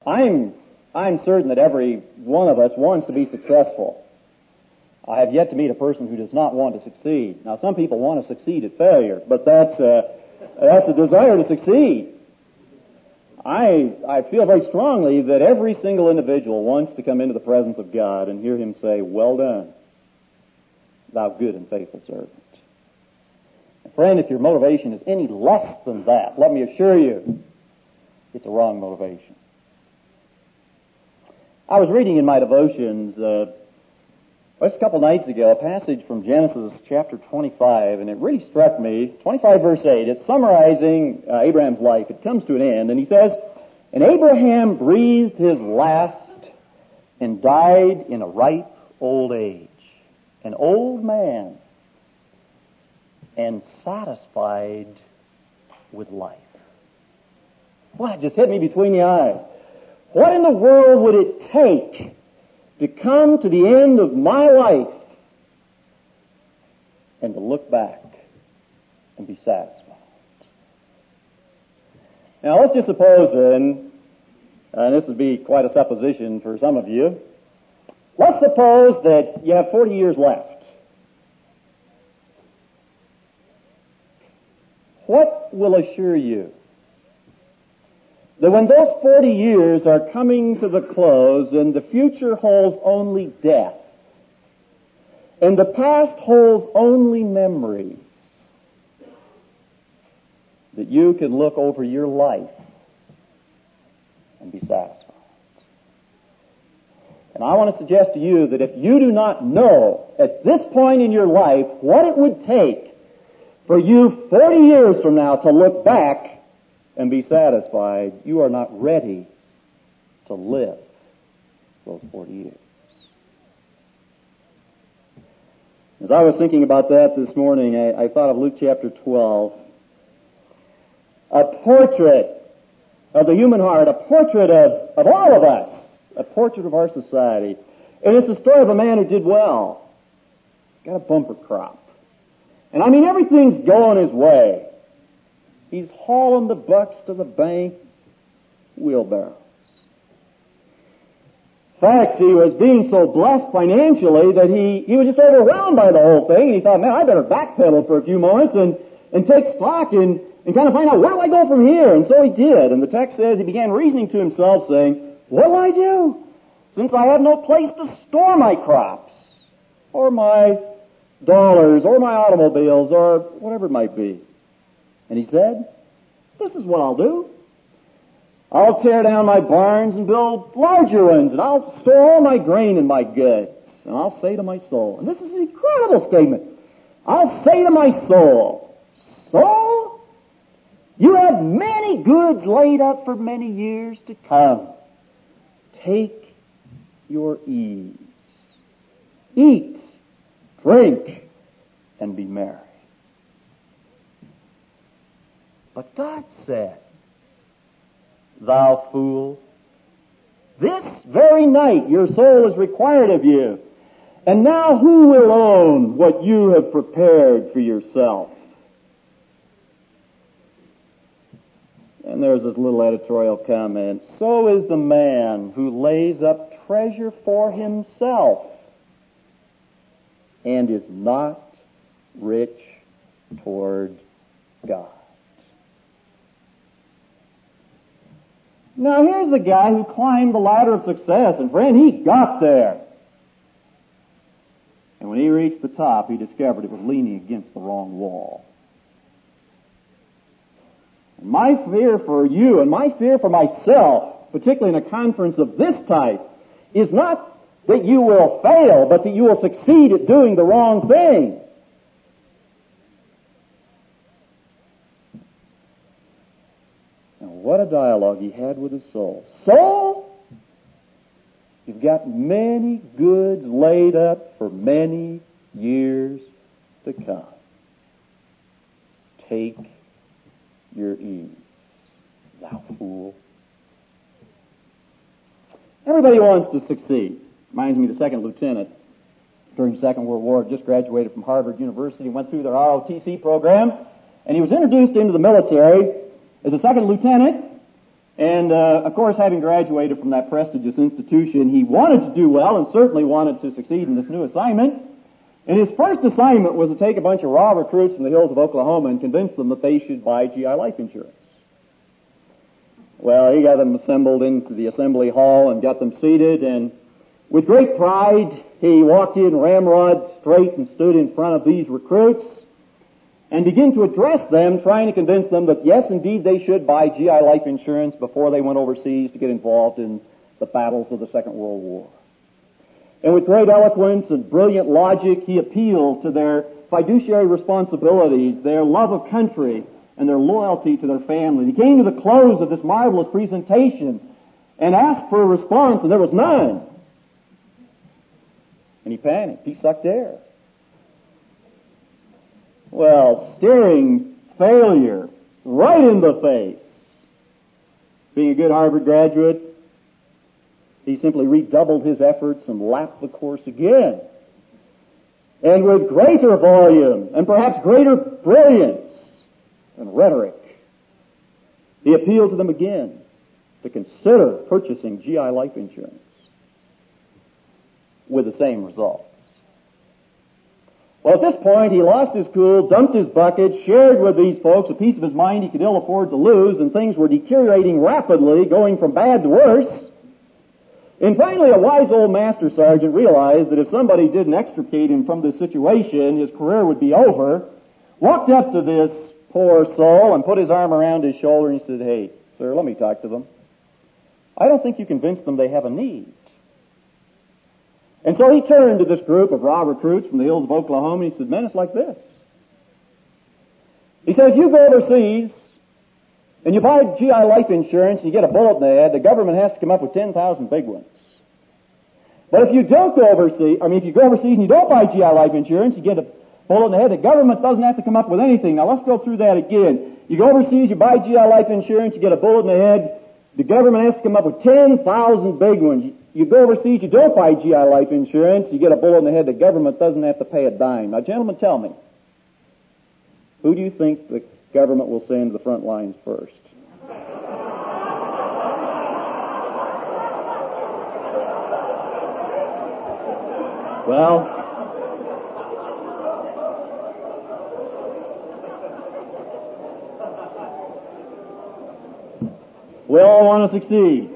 I'm certain that every one of us wants to be successful. I have yet to meet a person who does not want to succeed. Now, some people want to succeed at failure, but that's a desire to succeed. I feel very strongly that every single individual wants to come into the presence of God and hear Him say, "Well done, thou good and faithful servant." And friend, if your motivation is any less than that, let me assure you, it's a wrong motivation. I was reading in my devotions just a couple nights ago a passage from Genesis chapter 25, and it really struck me. 25 verse 8, it's summarizing Abraham's life. It comes to an end, and he says, "And Abraham breathed his last and died in a ripe old age, an old man, and satisfied with life." Well, it just hit me between the eyes. What in the world would it take to come to the end of my life and to look back and be satisfied? Now, let's just suppose then, and this would be quite a supposition for some of you, let's suppose that you have 40 years left. What will assure you that when those 40 years are coming to the close and the future holds only death and the past holds only memories, that you can look over your life and be satisfied? And I want to suggest to you that if you do not know at this point in your life what it would take for you 40 years from now to look back and be satisfied, you are not ready to live those 40 years. As I was thinking about that this morning, I thought of Luke chapter 12. A portrait of the human heart, a portrait of all of us, a portrait of our society. And it's the story of a man who did well. Got a bumper crop. And I mean, everything's going his way. He's hauling the bucks to the bank, wheelbarrows. In fact, he was being so blessed financially that he was just overwhelmed by the whole thing. And he thought, man, I better backpedal for a few moments and take stock and kind of find out where do I go from here. And so he did. And the text says he began reasoning to himself, saying, what will I do, since I have no place to store my crops or my dollars or my automobiles or whatever it might be? And he said, this is what I'll do. I'll tear down my barns and build larger ones, and I'll store all my grain and my goods. And I'll say to my soul, and this is an incredible statement, I'll say to my soul, soul, you have many goods laid up for many years to come. Take your ease. Eat, drink, and be merry. But God said, thou fool, this very night your soul is required of you. And now who will own what you have prepared for yourself? And there's this little editorial comment. So is the man who lays up treasure for himself and is not rich toward God. Now here's a guy who climbed the ladder of success, and friend, he got there. And when he reached the top, he discovered it was leaning against the wrong wall. And my fear for you and my fear for myself, particularly in a conference of this type, is not that you will fail, but that you will succeed at doing the wrong thing. What a dialogue he had with his soul. Soul, you've got many goods laid up for many years to come. Take your ease, thou fool. Everybody wants to succeed. Reminds me of the second lieutenant during the Second World War, just graduated from Harvard University, went through their ROTC program, and he was introduced into the military as a second lieutenant, And, of course, having graduated from that prestigious institution, he wanted to do well and certainly wanted to succeed in this new assignment. And his first assignment was to take a bunch of raw recruits from the hills of Oklahoma and convince them that they should buy GI life insurance. Well, he got them assembled into the assembly hall and got them seated, and with great pride, he walked in ramrod straight and stood in front of these recruits and began to address them, trying to convince them that, yes, indeed, they should buy GI life insurance before they went overseas to get involved in the battles of the Second World War. And with great eloquence and brilliant logic, he appealed to their fiduciary responsibilities, their love of country, and their loyalty to their family. He came to the close of this marvelous presentation and asked for a response, and there was none. And he panicked. He sucked air. Well, staring failure right in the face. Being a good Harvard graduate, he simply redoubled his efforts and lapped the course again. And with greater volume and perhaps greater brilliance and rhetoric, he appealed to them again to consider purchasing GI life insurance with the same results. Well, at this point, he lost his cool, dumped his bucket, shared with these folks a piece of his mind he could ill afford to lose, and things were deteriorating rapidly, going from bad to worse. And finally, a wise old master sergeant realized that if somebody didn't extricate him from this situation, his career would be over, walked up to this poor soul and put his arm around his shoulder and he said, "Hey, sir, let me talk to them. I don't think you convinced them they have a need." And so he turned to this group of raw recruits from the hills of Oklahoma and he said, "Men, it's like this." He said, if you go overseas and you buy GI life insurance and you get a bullet in the head, the government has to come up with 10,000 big ones. But if you don't go overseas, if you go overseas and you don't buy GI life insurance, you get a bullet in the head, the government doesn't have to come up with anything. Now let's go through that again. You go overseas, you buy GI life insurance, you get a bullet in the head, the government has to come up with 10,000 big ones. You go overseas, you don't buy GI life insurance, you get a bullet in the head, the government doesn't have to pay a dime. Now, gentlemen, tell me, who do you think the government will send to the front lines first? Well, we all want to succeed.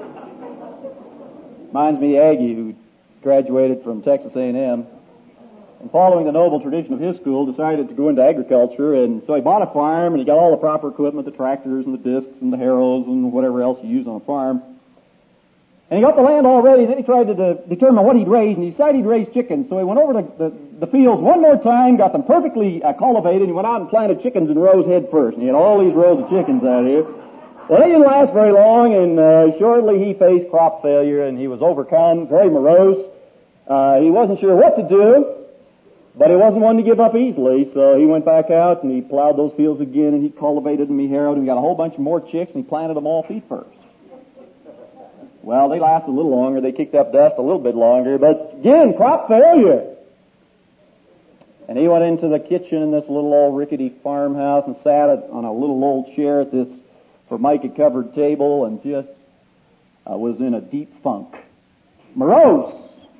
Reminds me of Aggie, who graduated from Texas A&M, and following the noble tradition of his school, decided to go into agriculture, and so he bought a farm, and he got all the proper equipment, the tractors and the discs and the harrows and whatever else you use on a farm. And he got the land all ready, then he tried to determine what he'd raise, and he decided he'd raise chickens. So he went over to the fields one more time, got them perfectly cultivated, and he went out and planted chickens in rows head first, and he had all these rows of chickens out here. Well, they didn't last very long, and shortly he faced crop failure, and he was overcome, very morose. He wasn't sure what to do, but he wasn't one to give up easily, so he went back out, and he plowed those fields again, and he cultivated them, he harrowed them, he got a whole bunch of more chicks, and he planted them all feet first. Well, they lasted a little longer, they kicked up dust a little bit longer, but again, crop failure. And he went into the kitchen in this little old rickety farmhouse and sat on a little old chair at this formica-covered table and just was in a deep funk. Morose.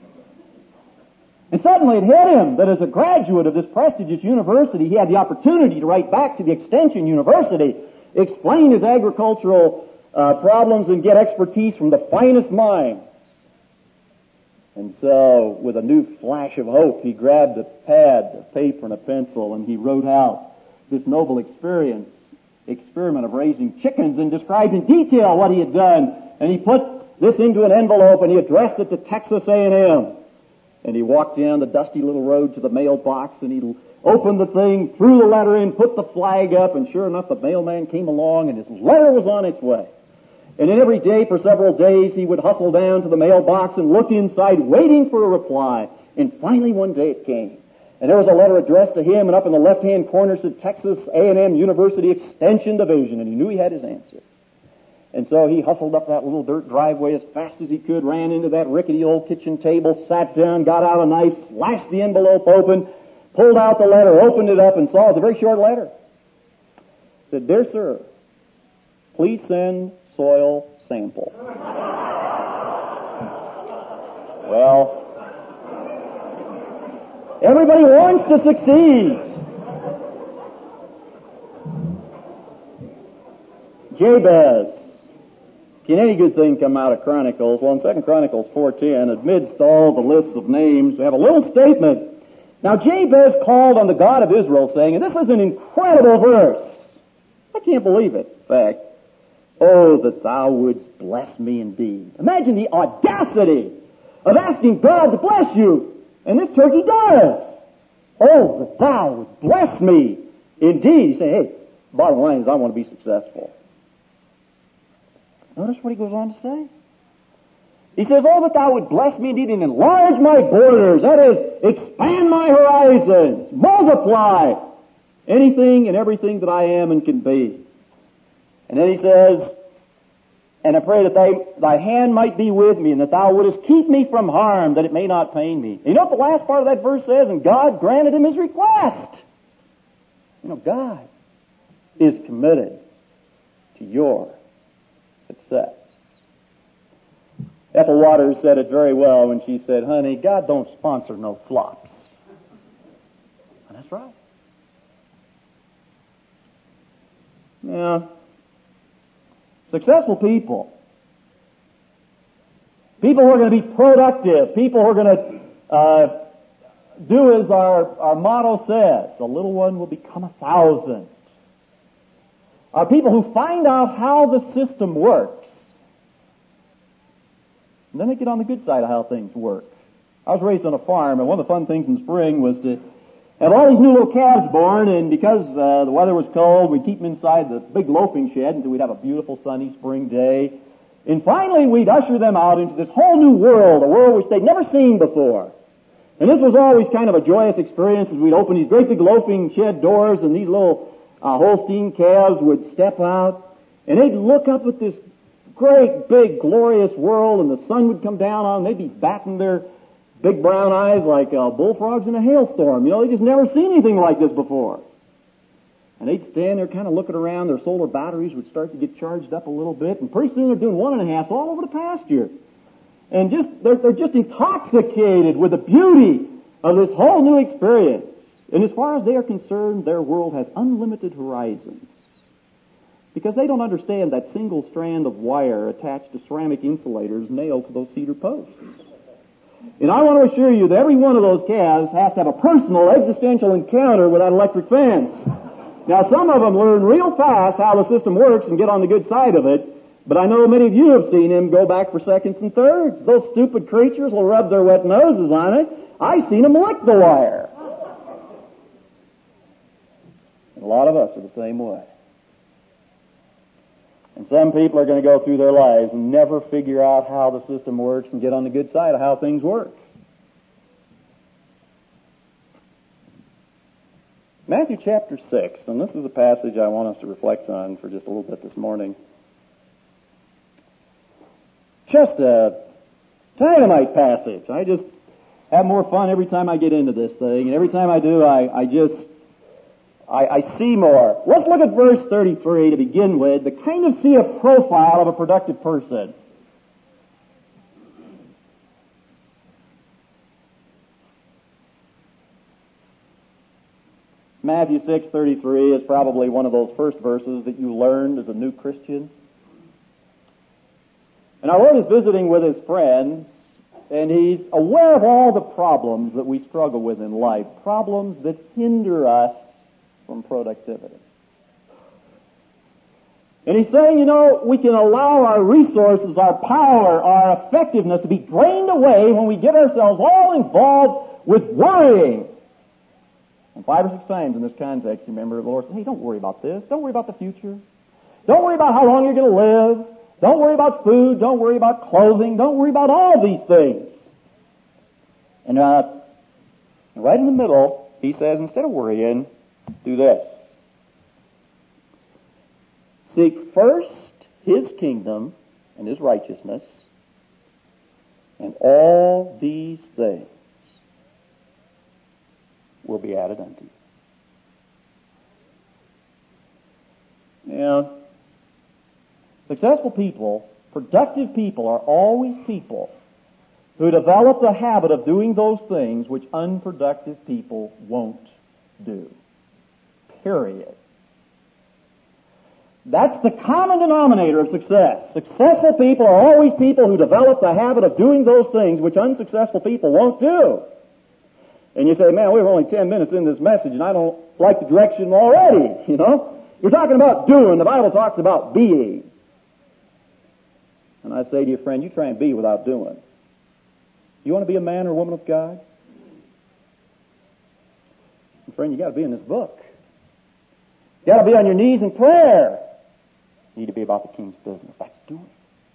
And suddenly it hit him that as a graduate of this prestigious university, he had the opportunity to write back to the Extension University, explain his agricultural problems and get expertise from the finest minds. And so, with a new flash of hope, he grabbed a pad, a paper, and a pencil, and he wrote out this noble experiment of raising chickens and described in detail what he had done. And he put this into an envelope and he addressed it to Texas A&M. And he walked down the dusty little road to the mailbox and he opened the thing, threw the letter in, put the flag up, and sure enough the mailman came along and his letter was on its way. And then every day for several days he would hustle down to the mailbox and look inside waiting for a reply. And finally one day it came. And there was a letter addressed to him, and up in the left-hand corner said Texas A&M University Extension Division, and he knew he had his answer. And so he hustled up that little dirt driveway as fast as he could, ran into that rickety old kitchen table, sat down, got out a knife, slashed the envelope open, pulled out the letter, opened it up, and saw it was a very short letter. It said, "Dear sir, please send soil sample. Well, everybody wants to succeed. Jabez. Can any good thing come out of Chronicles? Well, in 2 Chronicles 4:10, amidst all the lists of names, we have a little statement. Now, Jabez called on the God of Israel, saying, and this is an incredible verse. I can't believe it. In fact, oh, that thou wouldst bless me indeed. Imagine the audacity of asking God to bless you. And this turkey does. Oh, that thou would bless me indeed. You say, hey, bottom line is I want to be successful. Notice what he goes on to say. He says, oh, that thou would bless me indeed and enlarge my borders. That is, expand my horizons. Multiply anything and everything that I am and can be. And then he says, and I pray that thy hand might be with me and that thou wouldest keep me from harm, that it may not pain me. And you know what the last part of that verse says? And God granted him his request. You know, God is committed to your success. Ethel Waters said it very well when she said, honey, God don't sponsor no flops. And that's right. Now, successful people who are going to be productive, people who are going to do as our motto says, a little one will become 1,000, are people who find out how the system works. And then they get on the good side of how things work. I was raised on a farm, and one of the fun things in spring was to have all these new little calves born, and because the weather was cold, we'd keep them inside the big loafing shed until we'd have a beautiful sunny spring day. And finally, we'd usher them out into this whole new world, a world which they'd never seen before. And this was always kind of a joyous experience as we'd open these great big loafing shed doors, and these little Holstein calves would step out, and they'd look up at this great, big, glorious world, and the sun would come down on them. They'd be batting their big brown eyes like bullfrogs in a hailstorm. You know, they just never seen anything like this before. And they'd stand there kind of looking around. Their solar batteries would start to get charged up a little bit, and pretty soon they're doing 1.5 all over the pasture. And they're just intoxicated with the beauty of this whole new experience. And as far as they are concerned, their world has unlimited horizons. Because they don't understand that single strand of wire attached to ceramic insulators nailed to those cedar posts. And I want to assure you that every one of those calves has to have a personal existential encounter with that electric fence. Now, some of them learn real fast how the system works and get on the good side of it, but I know many of you have seen them go back for seconds and thirds. Those stupid creatures will rub their wet noses on it. I've seen them lick the wire. And a lot of us are the same way. And some people are going to go through their lives and never figure out how the system works and get on the good side of how things work. Matthew chapter 6, and this is a passage I want us to reflect on for just a little bit this morning. Just a dynamite passage. I just have more fun every time I get into this thing, and every time I do, I see more. Let's look at verse 33 to begin with, to kind of see a profile of a productive person. Matthew 6:33 is probably one of those first verses that you learned as a new Christian. And our Lord is visiting with His friends, and He's aware of all the problems that we struggle with in life, problems that hinder us from productivity. And He's saying, you know, we can allow our resources, our power, our effectiveness to be drained away when we get ourselves all involved with worrying. And 5 or 6 times in this context, you remember, the Lord said, hey, don't worry about this. Don't worry about the future. Don't worry about how long you're going to live. Don't worry about food. Don't worry about clothing. Don't worry about all these things. And right in the middle, He says, instead of worrying, do this. Seek first His kingdom and His righteousness, and all these things will be added unto you. Now, Successful people, productive people, are always people who develop the habit of doing those things which unproductive people won't do. Period. That's the common denominator of success. Successful people are always people who develop the habit of doing those things which unsuccessful people won't do. And you say, man, we're only 10 minutes in this message and I don't like the direction already, you know. You're talking about doing. The Bible talks about being. And I say to you, friend, you try and be without doing. You want to be a man or a woman of God? And friend, you got to be in this book. You got to be on your knees in prayer. You need to be about the King's business. That's doing.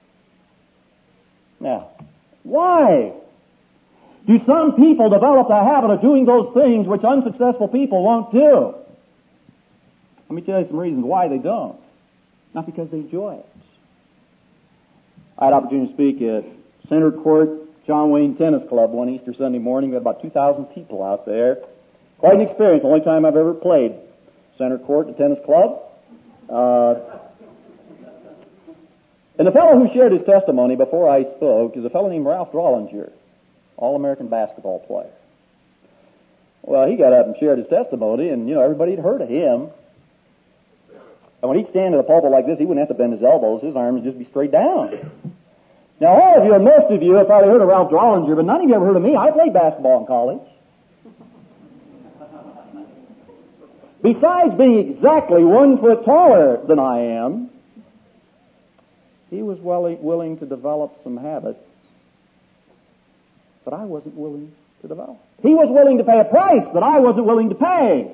Now, why do some people develop the habit of doing those things which unsuccessful people won't do? Let me tell you some reasons why they don't. Not because they enjoy it. I had opportunity to speak at Center Court John Wayne Tennis Club one Easter Sunday morning. We had about 2,000 people out there. Quite an experience. The only time I've ever played Center Court, the tennis club. And the fellow who shared his testimony before I spoke is a fellow named Ralph Drollinger, All-American basketball player. Well, he got up and shared his testimony, and, you know, everybody had heard of him. And when he'd stand at a pulpit like this, he wouldn't have to bend his elbows. His arms would just be straight down. Now, all of you, and most of you, have probably heard of Ralph Drollinger, but none of you ever heard of me. I played basketball in college. Besides being exactly 1 foot taller than I am, he was willing to develop some habits that I wasn't willing to develop. He was willing to pay a price that I wasn't willing to pay.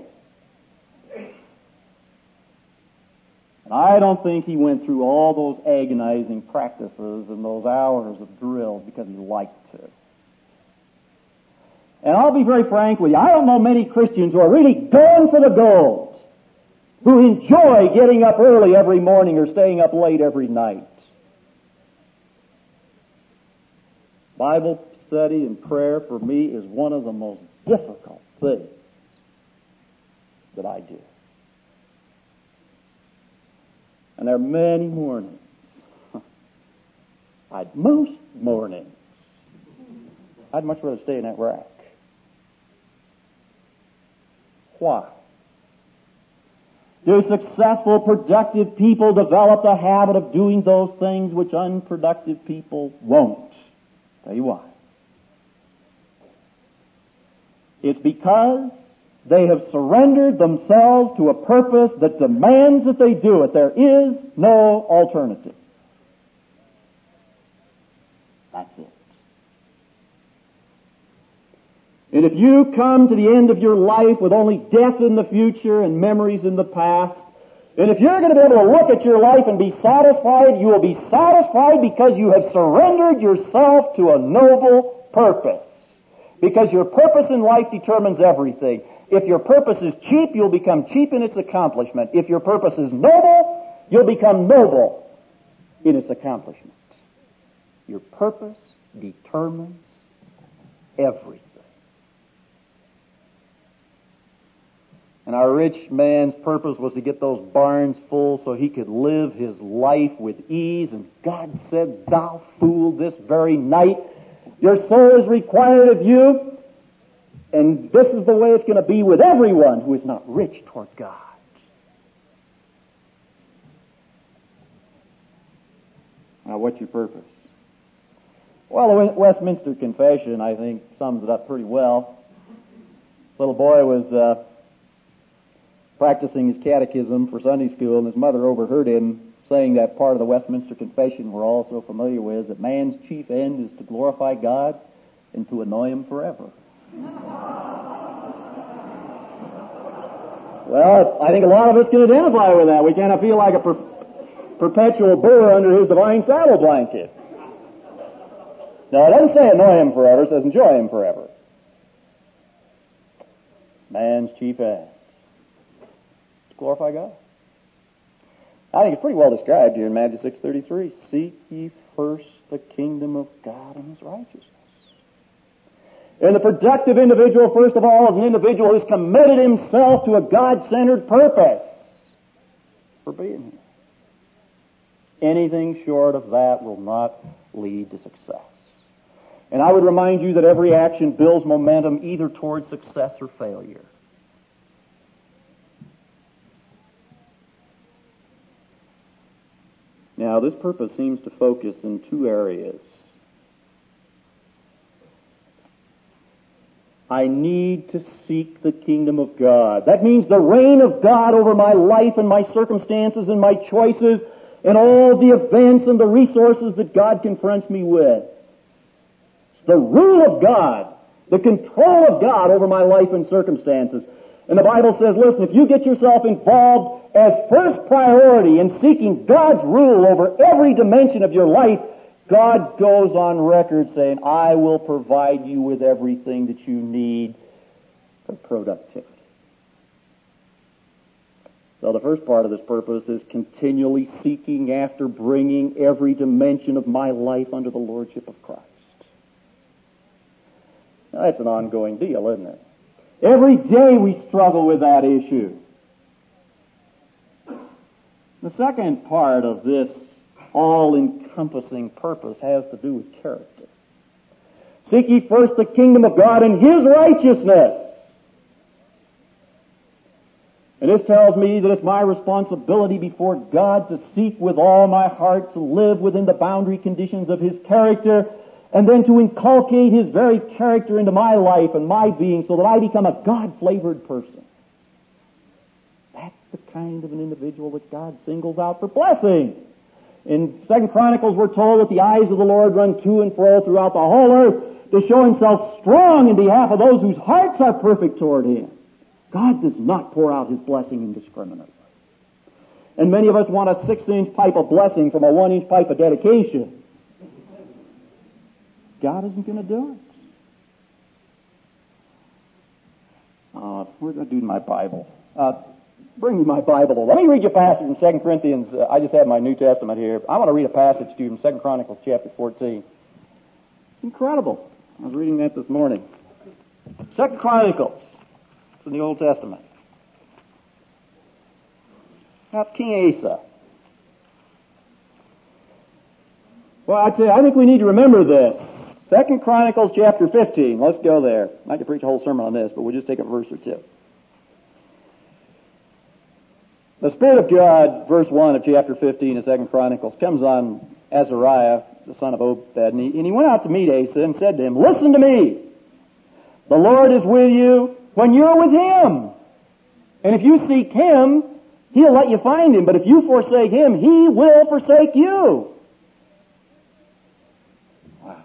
And I don't think he went through all those agonizing practices and those hours of drill because he liked to. And I'll be very frank with you, I don't know many Christians who are really going for the gold, who enjoy getting up early every morning or staying up late every night. Bible study and prayer for me is one of the most difficult things that I do. And there are many mornings, most mornings, I'd much rather stay in that rack. Why? Do successful, productive people develop the habit of doing those things which unproductive people won't? Tell you why. It's because they have surrendered themselves to a purpose that demands that they do it. There is no alternative. That's it. And if you come to the end of your life with only death in the future and memories in the past, and if you're going to be able to look at your life and be satisfied, you will be satisfied because you have surrendered yourself to a noble purpose. Because your purpose in life determines everything. If your purpose is cheap, you'll become cheap in its accomplishment. If your purpose is noble, you'll become noble in its accomplishment. Your purpose determines everything. And our rich man's purpose was to get those barns full so he could live his life with ease. And God said, "Thou fool, this very night your soul is required of you." And this is the way it's going to be with everyone who is not rich toward God. Now, what's your purpose? Well, the Westminster Confession, I think, sums it up pretty well. Little boy was practicing his catechism for Sunday school, and his mother overheard him saying that part of the Westminster Confession we're all so familiar with, that man's chief end is to glorify God and to annoy Him forever. Well, I think a lot of us can identify with that. We kind of feel like a perpetual burr under His divine saddle blanket. No, it doesn't say annoy Him forever, it says enjoy Him forever. Man's chief end. Glorify God. I think it's pretty well described here in Matthew 6:33. Seek ye first the kingdom of God and His righteousness. And the productive individual, first of all, is an individual who's committed himself to a God-centered purpose for being here. Anything short of that will not lead to success. And I would remind you that every action builds momentum either towards success or failure. Now, this purpose seems to focus in two areas. I need to seek the kingdom of God. That means the reign of God over my life and my circumstances and my choices and all the events and the resources that God confronts me with. It's the rule of God, the control of God over my life and circumstances. And the Bible says, listen, if you get yourself involved as first priority in seeking God's rule over every dimension of your life, God goes on record saying, I will provide you with everything that you need for productivity. So the first part of this purpose is continually seeking after bringing every dimension of my life under the lordship of Christ. Now, that's an ongoing deal, isn't it? Every day we struggle with that issue. The second part of this all-encompassing purpose has to do with character. Seek ye first the kingdom of God and His righteousness. And this tells me that it's my responsibility before God to seek with all my heart to live within the boundary conditions of His character, and then to inculcate His very character into my life and my being so that I become a God-flavored person. That's the kind of an individual that God singles out for blessing. In 2 Chronicles, we're told that the eyes of the Lord run to and fro throughout the whole earth to show Himself strong in behalf of those whose hearts are perfect toward Him. God does not pour out His blessing indiscriminately. And many of us want a 6-inch pipe of blessing from a 1-inch pipe of dedication. God isn't going to do it. We're going to do my Bible. Bring me my Bible. Let me read you a passage in 2 Corinthians. I just have my New Testament here. I want to read a passage to you from 2 Chronicles chapter 14. It's incredible. I was reading that this morning. 2 Chronicles. It's in the Old Testament. About King Asa. Well, I tell you, I think we need to remember this. 2 Chronicles chapter 15. Let's go there. I could preach a whole sermon on this, but we'll just take a verse or two. The Spirit of God, verse 1 of chapter 15 of 2 Chronicles, comes on Azariah, the son of Obed, and he went out to meet Asa and said to him, listen to me. The Lord is with you when you're with Him. And if you seek Him, He'll let you find Him. But if you forsake Him, He will forsake you. Wow.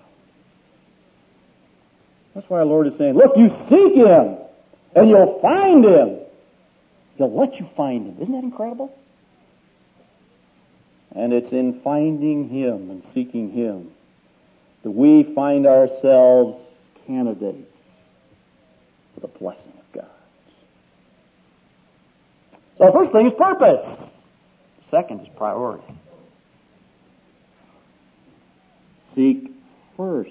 That's why our Lord is saying, look, you seek Him, and you'll find Him. He'll let you find Him. Isn't that incredible? And it's in finding Him and seeking Him that we find ourselves candidates for the blessing of God. So the first thing is purpose. The second is priority. Seek first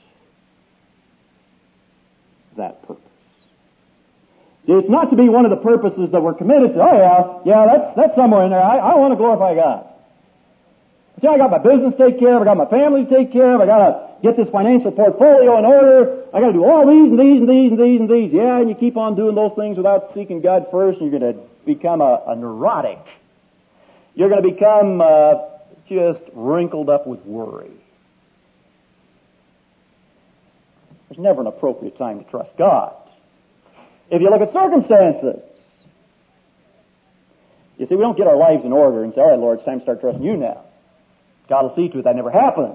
that purpose. See, it's not to be one of the purposes that we're committed to. Oh yeah, that's somewhere in there. I want to glorify God. But I got my business to take care of. I got my family to take care of. I got to get this financial portfolio in order. I got to do all these and these and these and these and these. Yeah, and you keep on doing those things without seeking God first, and you're going to become a neurotic. You're going to become just wrinkled up with worry. There's never an appropriate time to trust God. If you look at circumstances, you see, we don't get our lives in order and say, all right, Lord, it's time to start trusting you now. God will see to it that never happens.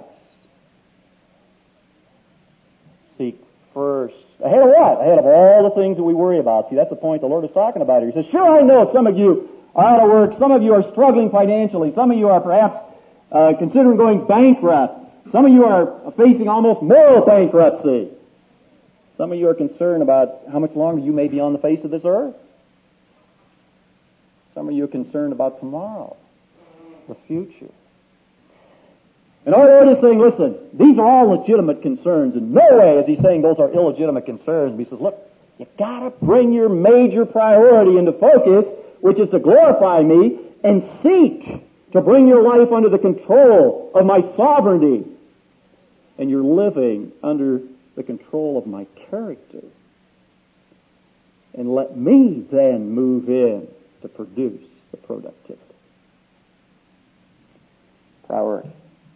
Seek first. Ahead of what? Ahead of all the things that we worry about. See, that's the point the Lord is talking about here. He says, sure, I know some of you are out of work. Some of you are struggling financially. Some of you are perhaps considering going bankrupt. Some of you are facing almost moral bankruptcy. Some of you are concerned about how much longer you may be on the face of this earth. Some of you are concerned about tomorrow, the future. And our Lord is saying, listen, these are all legitimate concerns. In no way is He saying those are illegitimate concerns. But He says, look, you've got to bring your major priority into focus, which is to glorify Me, and seek to bring your life under the control of my sovereignty. And you're living under the control of my character. And let me then move in to produce the productivity. Priority.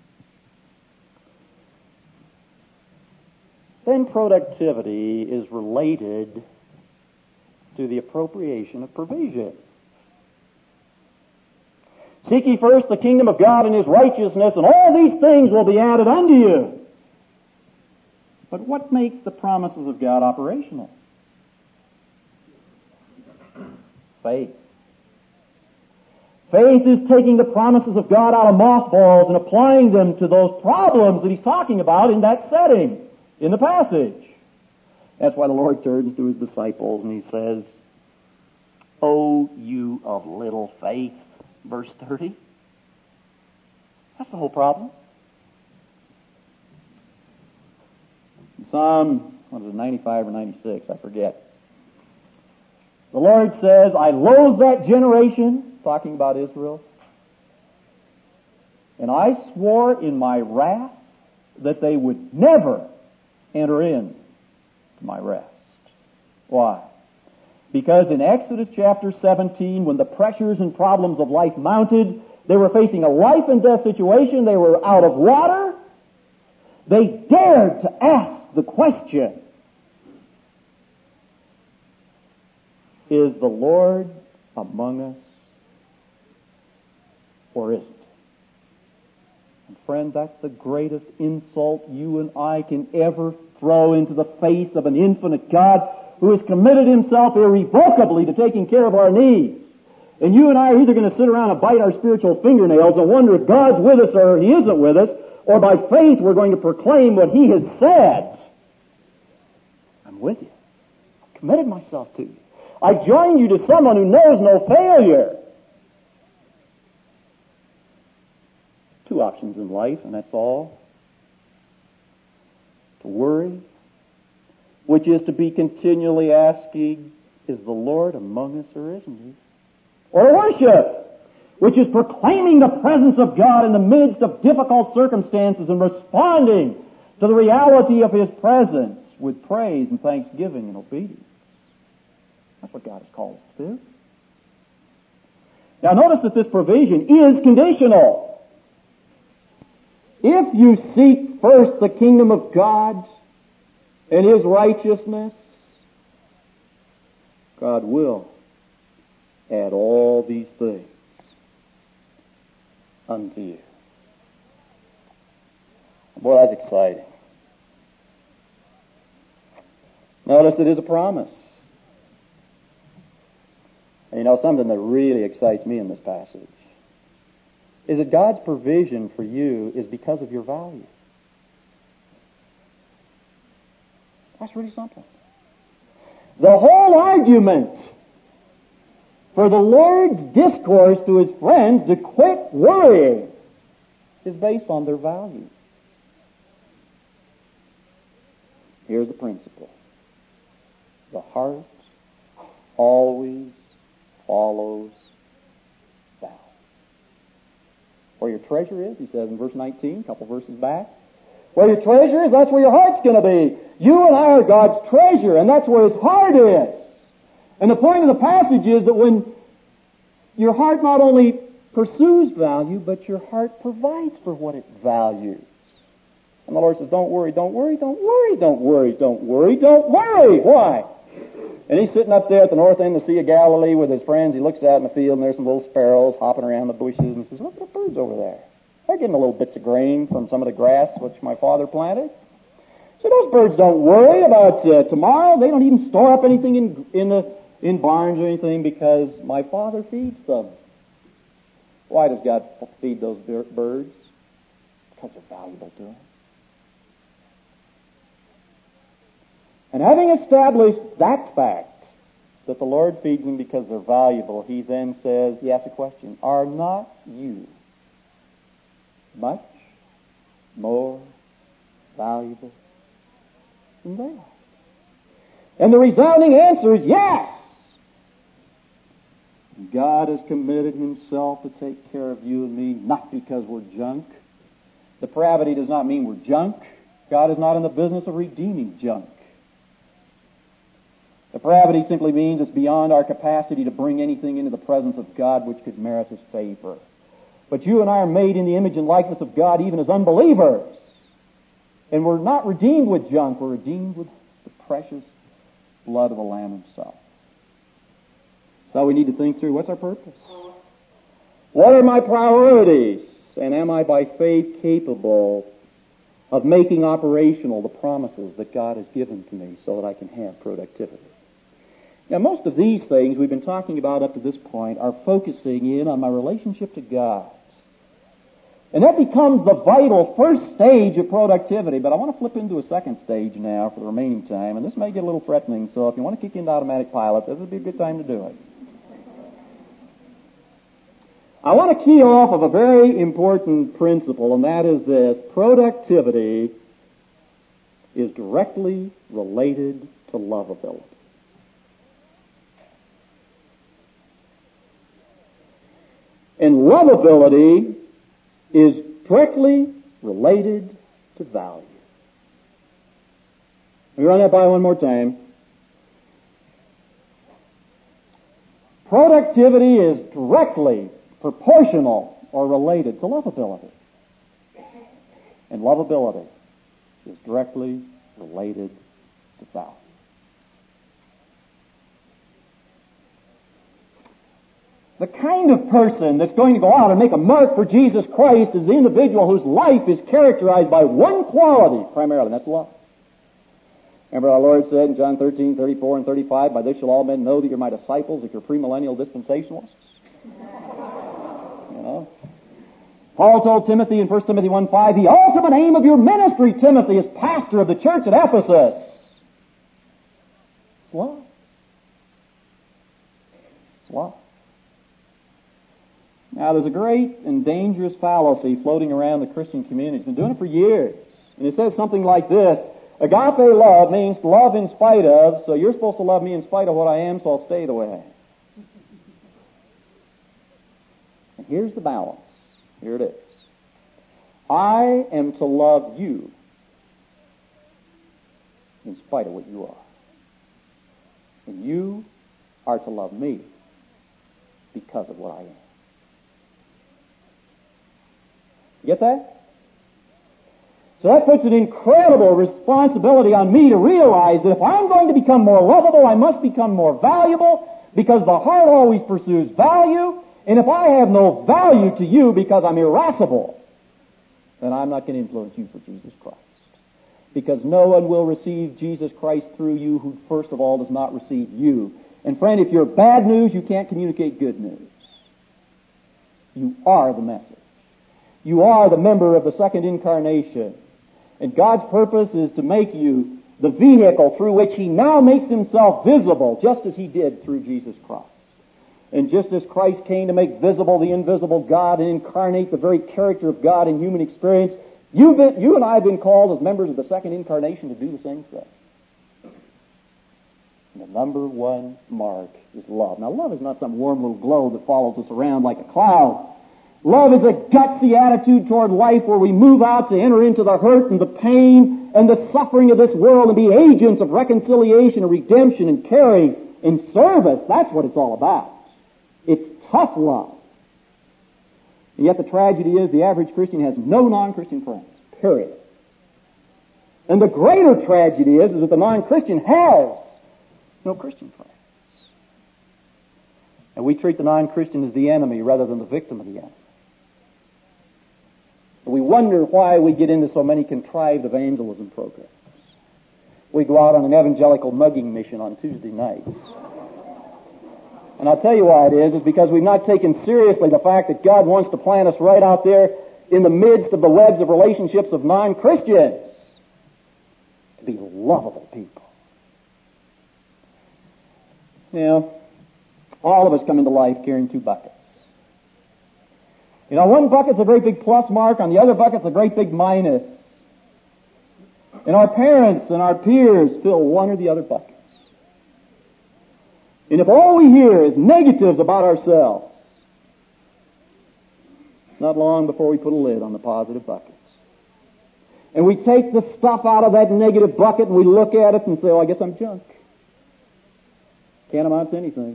Then productivity is related to the appropriation of provision. Seek ye first the kingdom of God and His righteousness, and all these things will be added unto you. But what makes the promises of God operational? Faith. Faith is taking the promises of God out of mothballs and applying them to those problems that He's talking about in that setting, in the passage. That's why the Lord turns to His disciples and He says, "O you of little faith," verse 30. That's the whole problem. Psalm, 95 or 96, I forget. The Lord says, "I loathe that generation," talking about Israel, "and I swore in my wrath that they would never enter in to my rest." Why? Because in Exodus chapter 17, when the pressures and problems of life mounted, they were facing a life and death situation, they were out of water, they dared to ask the question, is the Lord among us or isn't? And friend, that's the greatest insult you and I can ever throw into the face of an infinite God who has committed Himself irrevocably to taking care of our needs. And you and I are either going to sit around and bite our spiritual fingernails and wonder if God's with us or He isn't with us, or by faith we're going to proclaim what He has said. I'm with you. I've committed myself to you. I join you to someone who knows no failure. Two options in life, and that's all. To worry, which is to be continually asking, is the Lord among us or isn't He? Or to worship, which is proclaiming the presence of God in the midst of difficult circumstances and responding to the reality of His presence with praise and thanksgiving and obedience. That's what God has called us to do. Now notice that this provision is conditional. If you seek first the kingdom of God and His righteousness, God will add all these things unto you. Boy, that's exciting. Notice it is a promise. And you know, something that really excites me in this passage is that God's provision for you is because of your value. That's really something. The whole argument for the Lord's discourse to His friends to quit worrying is based on their value. Here's the principle. The heart always follows value. Where your treasure is, He says in verse 19, a couple verses back, where your treasure is, that's where your heart's going to be. You and I are God's treasure, and that's where His heart is. And the point of the passage is that when your heart not only pursues value, but your heart provides for what it values. And the Lord says, don't worry, don't worry, don't worry, don't worry, don't worry, don't worry. Why? And He's sitting up there at the north end of the Sea of Galilee with His friends. He looks out in the field, and there's some little sparrows hopping around the bushes, and He says, look at the birds over there. They're getting a little bits of grain from some of the grass which my father planted. So those birds don't worry about tomorrow. They don't even store up anything in barns or anything because my Father feeds them. Why does God feed those birds? Because they're valuable to Him. And having established that fact, that the Lord feeds them because they're valuable, He then says, He asks a question, are not you much more valuable than they are? And the resounding answer is yes. God has committed Himself to take care of you and me, not because we're junk. Depravity does not mean we're junk. God is not in the business of redeeming junk. Depravity simply means it's beyond our capacity to bring anything into the presence of God which could merit His favor. But you and I are made in the image and likeness of God even as unbelievers. And we're not redeemed with junk. We're redeemed with the precious blood of the Lamb Himself. So we need to think through, what's our purpose? What are my priorities? And am I by faith capable of making operational the promises that God has given to me so that I can have productivity? Now, most of these things we've been talking about up to this point are focusing in on my relationship to God. And that becomes the vital first stage of productivity. But I want to flip into a second stage now for the remaining time. And this may get a little threatening, so if you want to kick into automatic pilot, this would be a good time to do it. I want to key off of a very important principle, and that is this: productivity is directly related to lovability. And lovability is directly related to value. Let me run that by one more time. Productivity is directly proportional or related to lovability. And lovability is directly related to value. The kind of person that's going to go out and make a mark for Jesus Christ is the individual whose life is characterized by one quality primarily, and that's love. Remember our Lord said in John 13, 34 and 35, "By this shall all men know that you're my disciples, if you're premillennial dispensationalists." You know? Paul told Timothy in 1 Timothy 1:5, "The ultimate aim of your ministry, Timothy, is pastor of the church at Ephesus." It's love. It's love. Now, there's a great and dangerous fallacy floating around the Christian community. It's been doing it for years. And it says something like this: agape love means to love in spite of, so you're supposed to love me in spite of what I am, so I'll stay the way I am. And here's the balance. Here it is. I am to love you in spite of what you are. And you are to love me because of what I am. You get that? So that puts an incredible responsibility on me to realize that if I'm going to become more lovable, I must become more valuable, because the heart always pursues value. And if I have no value to you because I'm irascible, then I'm not going to influence you for Jesus Christ. Because no one will receive Jesus Christ through you who, first of all, does not receive you. And friend, if you're bad news, you can't communicate good news. You are the message. You are the member of the second incarnation. And God's purpose is to make you the vehicle through which He now makes Himself visible, just as He did through Jesus Christ. And just as Christ came to make visible the invisible God and incarnate the very character of God in human experience, you and I have been called as members of the second incarnation to do the same thing. And the number one mark is love. Now, love is not some warm little glow that follows us around like a cloud. Love is a gutsy attitude toward life where we move out to enter into the hurt and the pain and the suffering of this world and be agents of reconciliation and redemption and caring and service. That's what it's all about. It's tough love. And yet the tragedy is the average Christian has no non-Christian friends. Period. And the greater tragedy is that the non-Christian has no Christian friends. And we treat the non-Christian as the enemy rather than the victim of the enemy. We wonder why we get into so many contrived evangelism programs. We go out on an evangelical mugging mission on Tuesday nights. And I'll tell you why it is because we've not taken seriously the fact that God wants to plant us right out there in the midst of the webs of relationships of non-Christians to be lovable people. You know, all of us come into life carrying two buckets. You know, one bucket's a great big plus mark, on the other bucket's a great big minus. And our parents and our peers fill one or the other buckets. And if all we hear is negatives about ourselves, it's not long before we put a lid on the positive buckets. And we take the stuff out of that negative bucket and we look at it and say, oh, I guess I'm junk. Can't amount to anything.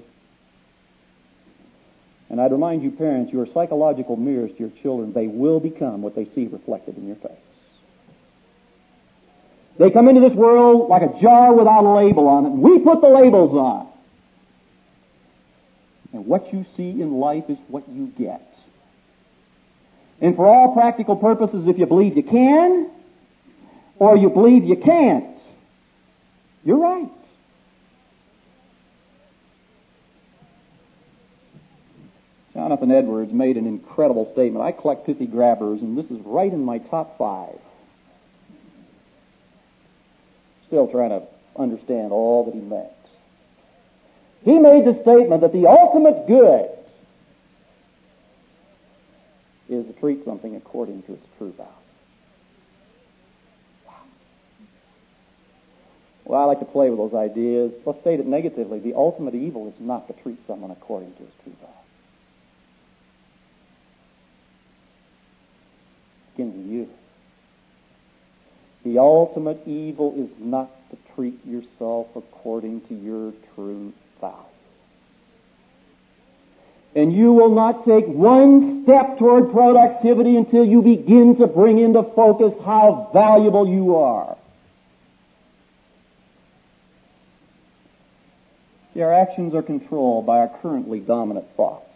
And I'd remind you, parents, you are psychological mirrors to your children. They will become what they see reflected in your face. They come into this world like a jar without a label on it, and we put the labels on. And what you see in life is what you get. And for all practical purposes, if you believe you can, or you believe you can't, you're right. Jonathan Edwards made an incredible statement. I collect pithy grabbers, and this is right in my top 5. Still trying to understand all that he meant. He made the statement that the ultimate good is to treat something according to its true value. Wow. Well, I like to play with those ideas. Let's state it negatively. The ultimate evil is not to treat someone according to his true value. Begins with you. The ultimate evil is not to treat yourself according to your true value. And you will not take one step toward productivity until you begin to bring into focus how valuable you are. See, our actions are controlled by our currently dominant thoughts.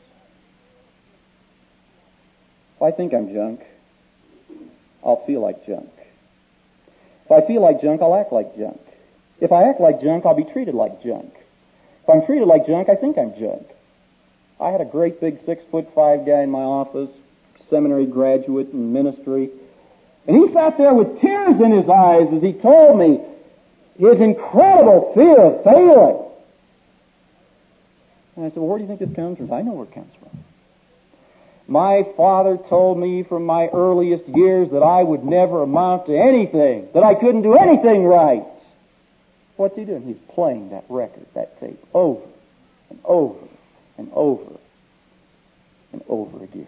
If I think I'm junk, I'll feel like junk. If I feel like junk, I'll act like junk. If I act like junk, I'll be treated like junk. If I'm treated like junk, I think I'm junk. I had a great big 6'5" guy in my office, seminary graduate in ministry, and he sat there with tears in his eyes as he told me his incredible fear of failing. And I said, well, where do you think this comes from? I know where it comes from. My father told me from my earliest years that I would never amount to anything, that I couldn't do anything right. What's he doing? He's playing that record, that tape, over and over and over and over again.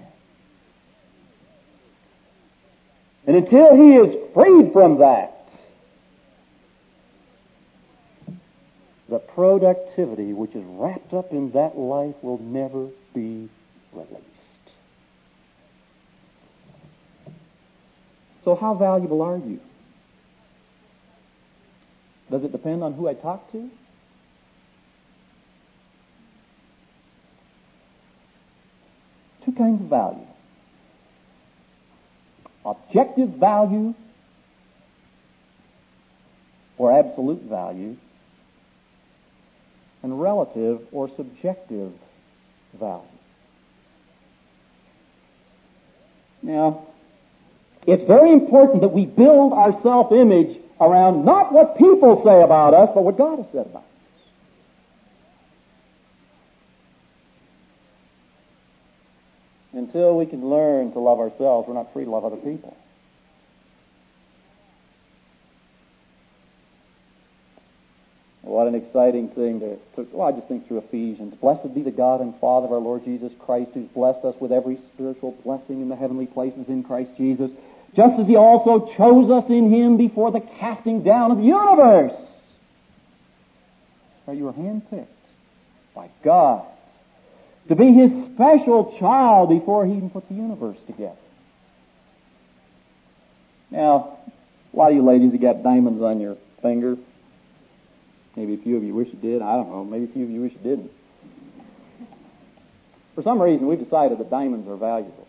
And until he is freed from that, the productivity which is wrapped up in that life will never be released. So how valuable are you? Does it depend on who I talk to? Two kinds of value. Objective value or absolute value, and relative or subjective value. Now, it's very important that we build our self-image around not what people say about us, but what God has said about us. Until we can learn to love ourselves, we're not free to love other people. What an exciting thing I just think through Ephesians. Blessed be the God and Father of our Lord Jesus Christ, who's blessed us with every spiritual blessing in the heavenly places in Christ Jesus, just as he also chose us in him before the casting down of the universe. So you were handpicked by God to be his special child before he even put the universe together. Now, a lot of you ladies have got diamonds on your finger. Maybe a few of you wish you did. I don't know. Maybe a few of you wish you didn't. For some reason, we've decided that diamonds are valuable.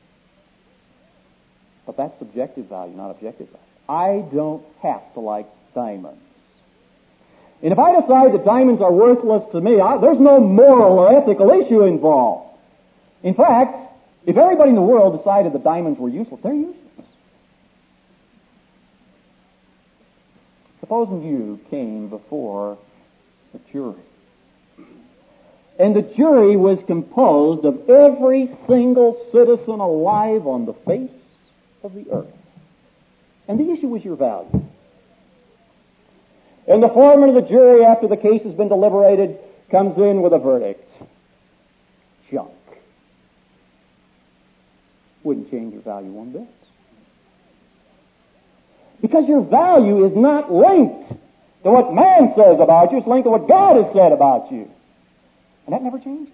But that's subjective value, not objective value. I don't have to like diamonds. And if I decide that diamonds are worthless to me, there's no moral or ethical issue involved. In fact, if everybody in the world decided that diamonds were useless, they're useless. Supposing you came before a jury, and the jury was composed of every single citizen alive on the face of the earth, and the issue was your value. And the foreman of the jury, after the case has been deliberated, comes in with a verdict. Junk. Wouldn't change your value one bit. Because your value is not linked to what man says about you. It's linked to what God has said about you. And that never changes.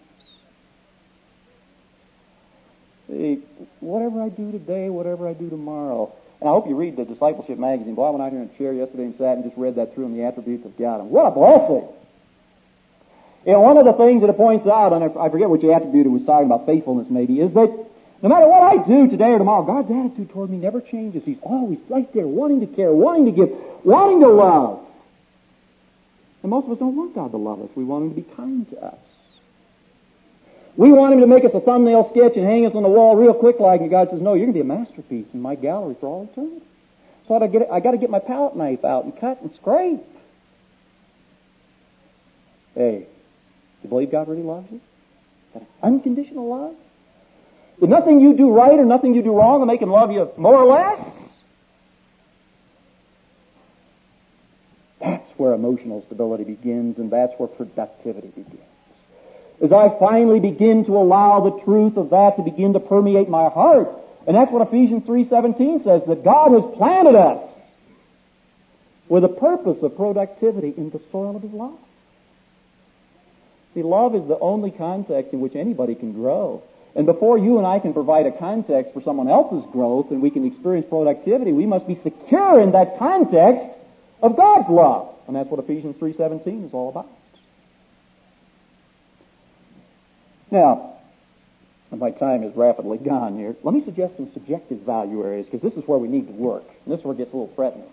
See, whatever I do today, whatever I do tomorrow. And I hope you read the Discipleship magazine. Boy, I went out here in a chair yesterday and sat and just read that through on the attributes of God. And what a blessing! You know, one of the things that it points out, and I forget which attribute it was talking about, faithfulness maybe, is that no matter what I do today or tomorrow, God's attitude toward me never changes. He's always right there, wanting to care, wanting to give, wanting to love. And most of us don't want God to love us. We want Him to be kind to us. We want Him to make us a thumbnail sketch and hang us on the wall real quick like, and God says, no, you're going to be a masterpiece in my gallery for all eternity. So I got to get my palette knife out and cut and scrape. Hey, you believe God really loves you? That it's unconditional love? That nothing you do right or nothing you do wrong will make Him love you more or less? That's where emotional stability begins, and that's where productivity begins. As I finally begin to allow the truth of that to begin to permeate my heart. And that's what Ephesians 3:17 says, that God has planted us with a purpose of productivity in the soil of His love. See, love is the only context in which anybody can grow. And before you and I can provide a context for someone else's growth and we can experience productivity, we must be secure in that context of God's love. And that's what Ephesians 3:17 is all about. Now, my time is rapidly gone here. Let me suggest some subjective value areas, because this is where we need to work. And this is where it gets a little threatening.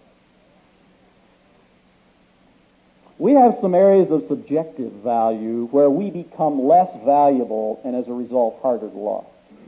We have some areas of subjective value where we become less valuable and as a result harder to love.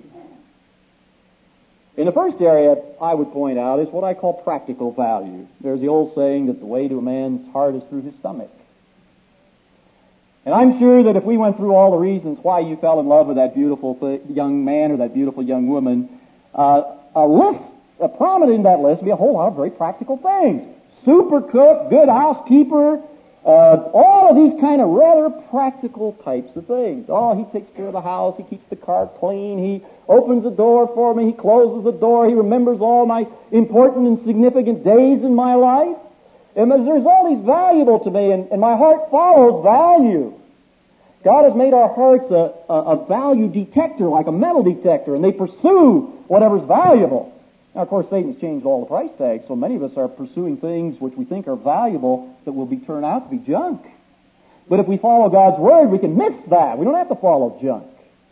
In the first area I would point out is what I call practical value. There's the old saying that the way to a man's heart is through his stomach. And I'm sure that if we went through all the reasons why you fell in love with that beautiful young man or that beautiful young woman, prominent in that list would be a whole lot of very practical things. Super cook, good housekeeper, all of these kind of rather practical types of things. Oh, he takes care of the house, he keeps the car clean, he opens the door for me, he closes the door, he remembers all my important and significant days in my life. And as a result, he's valuable to me, and my heart follows value. God has made our hearts a value detector, like a metal detector, and they pursue whatever's valuable. Now, of course, Satan's changed all the price tags, so many of us are pursuing things which we think are valuable that will turn out to be junk. But if we follow God's Word, we can miss that. We don't have to follow junk.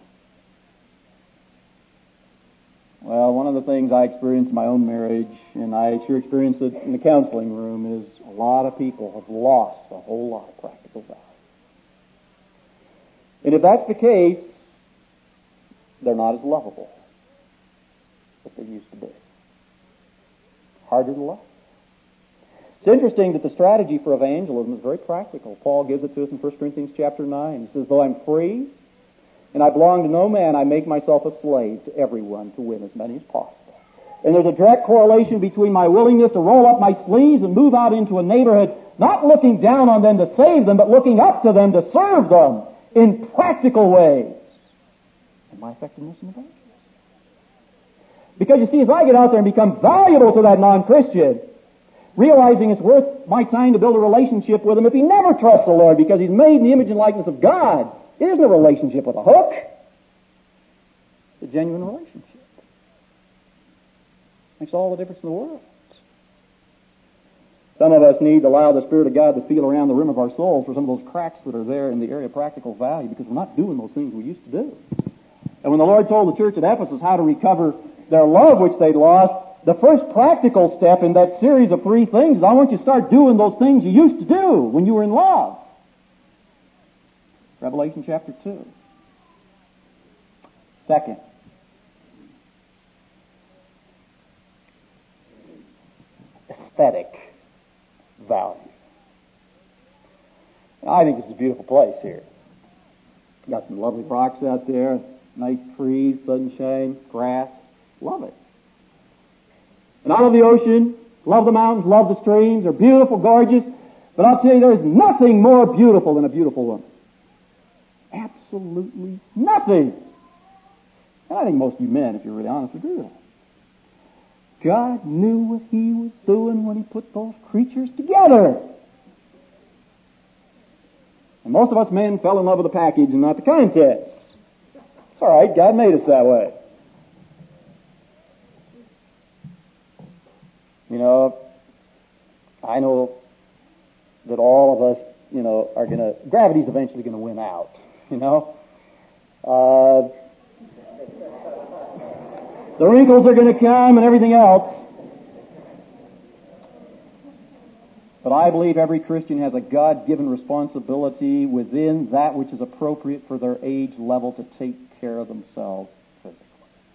Well, one of the things I experienced in my own marriage, and I sure experienced it in the counseling room, is a lot of people have lost a whole lot of practical value. And if that's the case, they're not as lovable as they used to be. Harder to love. It's interesting that the strategy for evangelism is very practical. Paul gives it to us in 1 Corinthians chapter 9. He says, though I'm free and I belong to no man, I make myself a slave to everyone to win as many as possible. And there's a direct correlation between my willingness to roll up my sleeves and move out into a neighborhood, not looking down on them to save them, but looking up to them to serve them in practical ways. And my effectiveness in evangelism. Because you see, as I get out there and become valuable to that non-Christian, realizing it's worth my time to build a relationship with him if he never trusts the Lord because he's made in the image and likeness of God. It isn't a relationship with a hook. It's a genuine relationship. Makes all the difference in the world. Some of us need to allow the Spirit of God to feel around the rim of our souls for some of those cracks that are there in the area of practical value, because we're not doing those things we used to do. And when the Lord told the church at Ephesus how to recover their love which they'd lost, the first practical step in that series of 3 things is I want you to start doing those things you used to do when you were in love. Revelation chapter 2. Second, aesthetic value. Now, I think this is a beautiful place here. Got some lovely rocks out there, nice trees, sunshine, grass. Love it. And I love the ocean, love the mountains, love the streams. They're beautiful, gorgeous. But I'll tell you, there's nothing more beautiful than a beautiful woman. absolutely nothing. And I think most of you men, if you're really honest, agree with that. God knew what He was doing when He put those creatures together. And most of us men fell in love with the package and not the contents. It's all right, God made us that way. You know, I know that all of us, are gravity's eventually going to win out, the wrinkles are going to come and everything else. But I believe every Christian has a God-given responsibility within that which is appropriate for their age level to take care of themselves physically.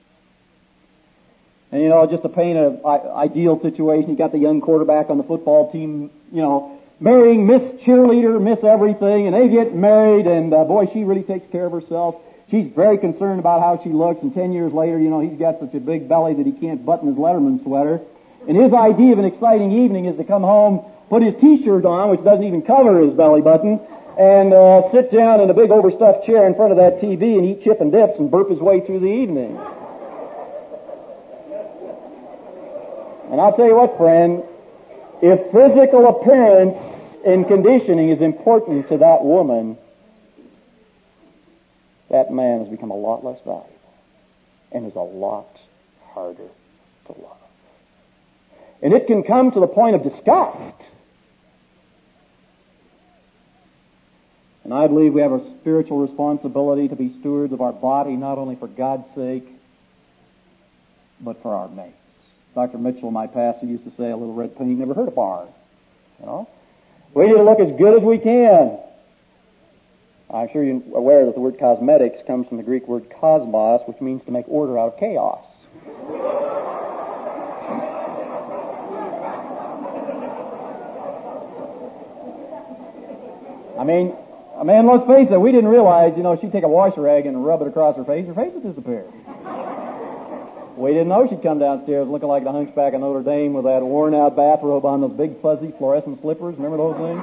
And just to paint an ideal situation, you got the young quarterback on the football team, marrying Miss Cheerleader, Miss Everything, and they get married, and boy, she really takes care of herself. She's very concerned about how she looks, and 10 years later, he's got such a big belly that he can't button his Letterman sweater. And his idea of an exciting evening is to come home, put his T-shirt on, which doesn't even cover his belly button, and sit down in a big overstuffed chair in front of that TV and eat chip and dips and burp his way through the evening. And I'll tell you what, friend, if physical appearance and conditioning is important to that woman, that man has become a lot less valuable and is a lot harder to love. And it can come to the point of disgust. And I believe we have a spiritual responsibility to be stewards of our body, not only for God's sake, but for our mates. Dr. Mitchell, my pastor, used to say, a little red paint never hurt a barn. We need to look as good as we can. I'm sure you're aware that the word cosmetics comes from the Greek word cosmos, which means to make order out of chaos. Let's face it, we didn't realize, she'd take a wash rag and rub it across her face would disappear. We didn't know she'd come downstairs looking like the hunchback of Notre Dame with that worn-out bathrobe on, those big fuzzy fluorescent slippers. Remember those things?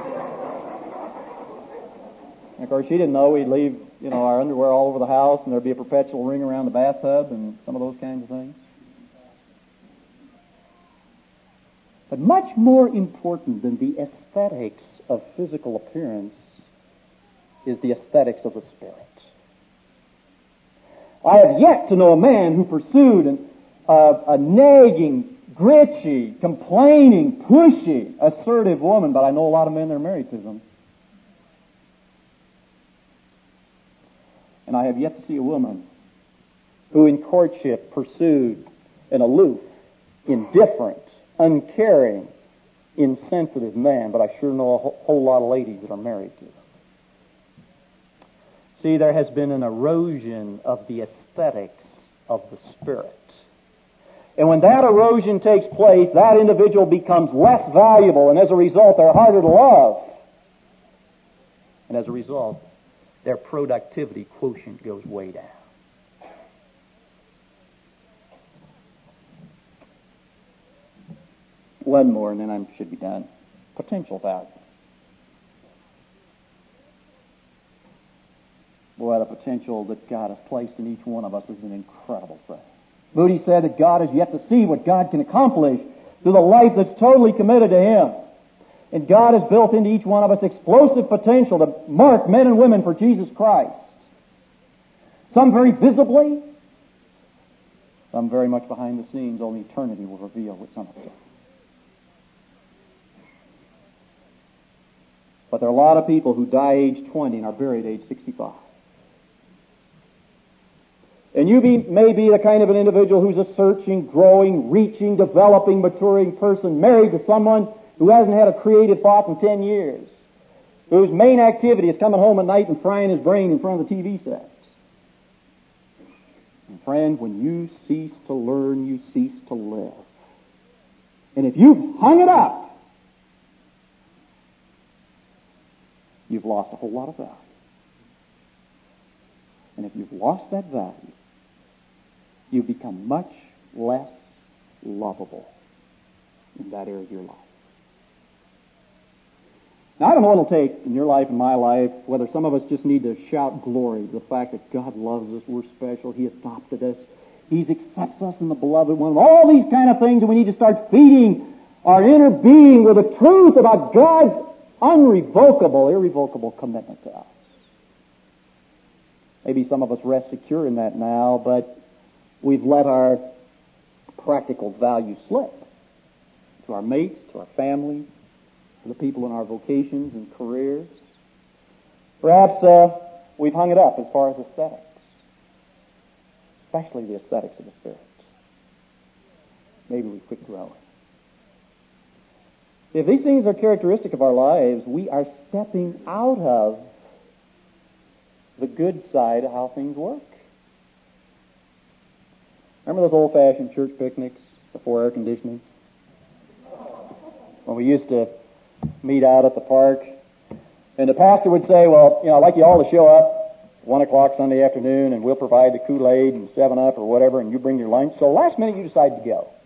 And of course, she didn't know we'd leave, our underwear all over the house and there'd be a perpetual ring around the bathtub and some of those kinds of things. But much more important than the aesthetics of physical appearance is the aesthetics of the spirit. I have yet to know a man who pursued a nagging, gritchy, complaining, pushy, assertive woman, but I know a lot of men that are married to them. And I have yet to see a woman who in courtship pursued an aloof, indifferent, uncaring, insensitive man, but I sure know a whole lot of ladies that are married to them. See, there has been an erosion of the aesthetics of the spirit. And when that erosion takes place, that individual becomes less valuable, and as a result, they're harder to love. And as a result, their productivity quotient goes way down. One more, and then I should be done. Potential value. Boy, the potential that God has placed in each one of us is an incredible thing. Moody said that God has yet to see what God can accomplish through the life that's totally committed to Him. And God has built into each one of us explosive potential to mark men and women for Jesus Christ. Some very visibly, some very much behind the scenes. Only eternity will reveal what some of them. But there are a lot of people who die age 20 and are buried age 65. And you may be the kind of an individual who's a searching, growing, reaching, developing, maturing person, married to someone who hasn't had a creative thought in 10 years, whose main activity is coming home at night and frying his brain in front of the TV sets. And friend, when you cease to learn, you cease to live. And if you've hung it up, you've lost a whole lot of value. And if you've lost that value, you become much less lovable in that area of your life. Now, I don't know what it'll take in your life and my life, whether some of us just need to shout glory to the fact that God loves us, we're special, He adopted us, He accepts us in the beloved one, all these kind of things, and we need to start feeding our inner being with the truth about God's unrevocable, irrevocable commitment to us. Maybe some of us rest secure in that now, but we've let our practical value slip to our mates, to our family, to the people in our vocations and careers. Perhaps we've hung it up as far as aesthetics, especially the aesthetics of the Spirit. Maybe we quit growing. If these things are characteristic of our lives, we are stepping out of the good side of how things work. Remember those old-fashioned church picnics before air conditioning? When we used to meet out at the park, and the pastor would say, well, I'd like you all to show up 1 o'clock Sunday afternoon, and we'll provide the Kool-Aid and 7-Up or whatever, and you bring your lunch. So last minute you decide to go.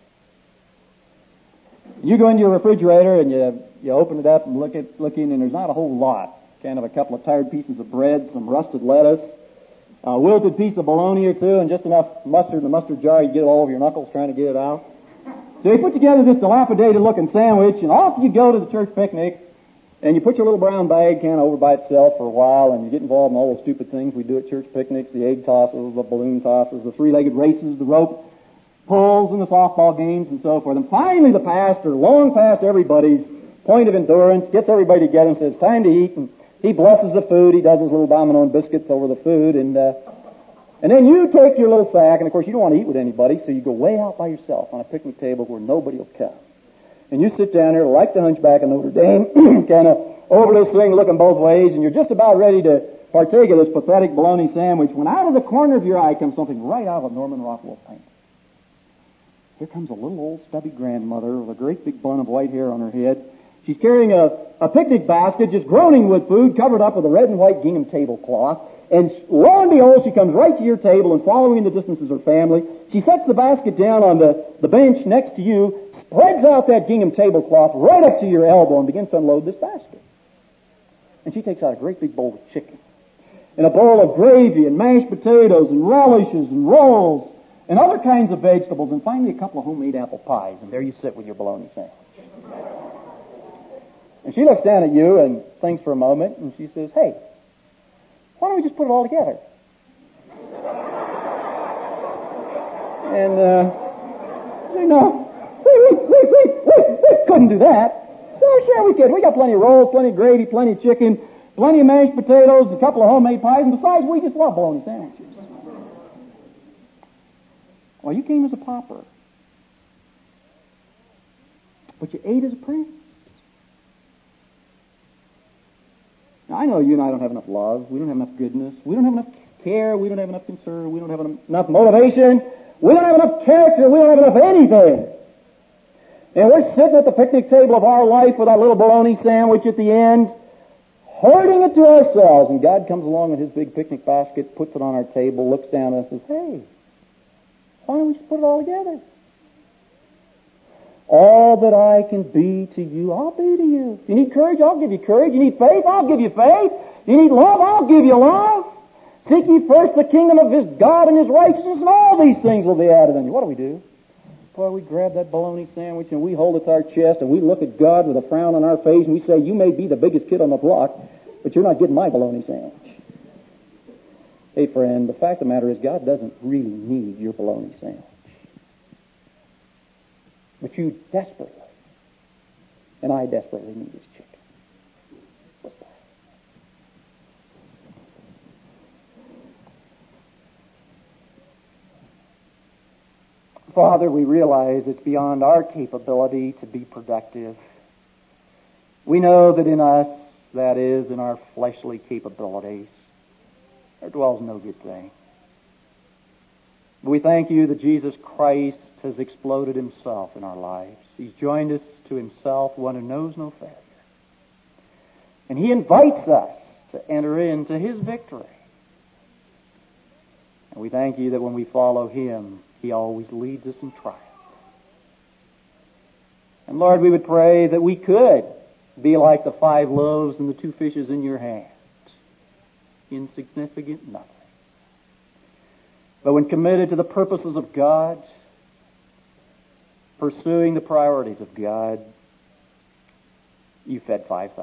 You go into your refrigerator and you open it up and look in, and there's not a whole lot. Kind of a couple of tired pieces of bread, some rusted lettuce, a wilted piece of bologna or two, and just enough mustard in the mustard jar. You get it all over your knuckles trying to get it out. So you put together this dilapidated-looking sandwich, and off you go to the church picnic, and you put your little brown bag kind of over by itself for a while, and you get involved in all those stupid things we do at church picnics, the egg tosses, the balloon tosses, the three-legged races, the rope pulls, and the softball games, and so forth. And finally the pastor, long past everybody's point of endurance, gets everybody together and says, time to eat, and he blesses the food. He does his little domino and biscuits over the food, and then you take your little sack, and of course you don't want to eat with anybody, so you go way out by yourself on a picnic table where nobody will come. And you sit down there like the Hunchback of Notre Dame, kind of over this thing looking both ways, and you're just about ready to partake of this pathetic bologna sandwich when out of the corner of your eye comes something right out of a Norman Rockwell painting. Here comes a little old stubby grandmother with a great big bun of white hair on her head. She's carrying a picnic basket, just groaning with food, covered up with a red and white gingham tablecloth. And lo and behold, she comes right to your table, and following in the distance is her family. She sets the basket down on the bench next to you, spreads out that gingham tablecloth right up to your elbow, and begins to unload this basket. And she takes out a great big bowl of chicken, and a bowl of gravy, and mashed potatoes, and relishes, and rolls, and other kinds of vegetables, and finally a couple of homemade apple pies. And there you sit with your bologna sandwich. And she looks down at you and thinks for a moment, and she says, hey, why don't we just put it all together? And, no, we couldn't do that. So sure we could. We got plenty of rolls, plenty of gravy, plenty of chicken, plenty of mashed potatoes, a couple of homemade pies, and besides, we just love bologna sandwiches. Well, you came as a pauper, but you ate as a prince. Now, I know you and I don't have enough love. We don't have enough goodness. We don't have enough care. We don't have enough concern. We don't have enough motivation. We don't have enough character. We don't have enough anything. And we're sitting at the picnic table of our life with our little bologna sandwich at the end, hoarding it to ourselves. And God comes along with His big picnic basket, puts it on our table, looks down at us and says, hey, why don't we just put it all together? All that I can be to you, I'll be to you. You need courage, I'll give you courage. You need faith, I'll give you faith. You need love, I'll give you love. Seek ye first the kingdom of His God and His righteousness, and all these things will be added unto you. What do? Boy, we grab that bologna sandwich and we hold it to our chest and we look at God with a frown on our face and we say, you may be the biggest kid on the block, but you're not getting my bologna sandwich. Hey friend, the fact of the matter is God doesn't really need your bologna sandwich. But you desperately, and I desperately need His chicken. What's that? Father, we realize it's beyond our capability to be productive. We know that in us, that is, in our fleshly capabilities, there dwells no good thing. We thank you that Jesus Christ has exploded Himself in our lives. He's joined us to Himself, one who knows no failure. And He invites us to enter into His victory. And we thank you that when we follow Him, He always leads us in triumph. And Lord, we would pray that we could be like the 5 loaves and the 2 fishes in your hands. Insignificant, nothing. But when committed to the purposes of God, pursuing the priorities of God, you fed 5,000.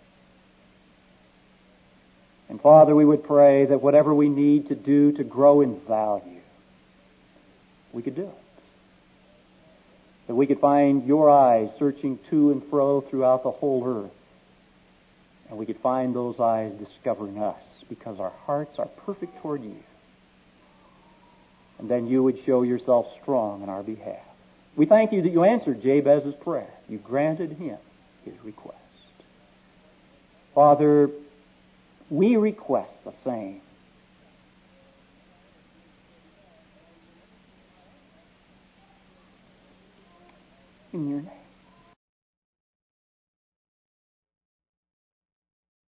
And Father, we would pray that whatever we need to do to grow in value, we could do it. That we could find your eyes searching to and fro throughout the whole earth. And we could find those eyes discovering us because our hearts are perfect toward you. And then you would show yourself strong on our behalf. We thank you that you answered Jabez's prayer. You granted him his request. Father, we request the same. In your name.